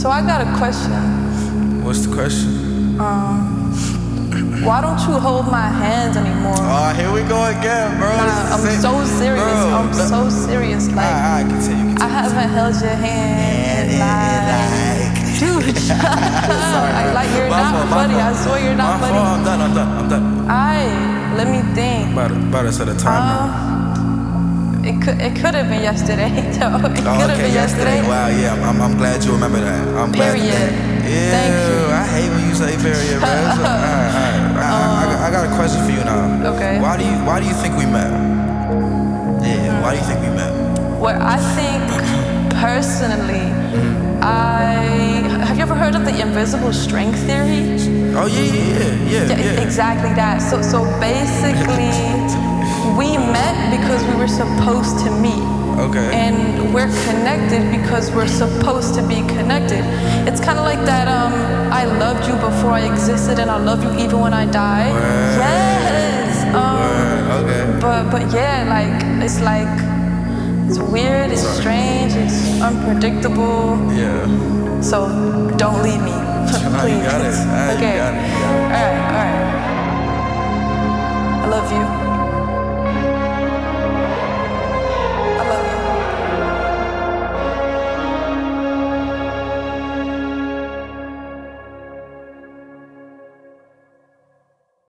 So I got a question. What's the question? Why don't you hold my hands anymore? Oh, here we go again, bro. Nah, I'm so serious. Bro, I'm so serious. Like, I continue. I haven't held your hand in like, dude. Sorry, like you're my not fault, funny. my fault. I swear you're not My funny. fault. I'm done. Alright, let me think. About to set a timer. It could have been yesterday, though. It could have been yesterday. Wow, yeah, I'm glad you remember that. I'm glad. Period. Yeah, Thank you. I hate when you say period, bro. Alright. I got a question for you now. Okay. Why do you think we met? Yeah, why do you think we met? Well, I think personally, have you ever heard of the invisible strength theory? Oh yeah. Exactly that. So basically, we met because we were supposed to meet. Okay. And we're connected because we're supposed to be connected. It's kind of like that, I loved you before I existed and I love you even when I die. Word. Yes. Okay. But yeah, it's weird, it's strange, it's unpredictable. Yeah. So don't leave me, please. You got it. Okay. You got it. All right. I love you.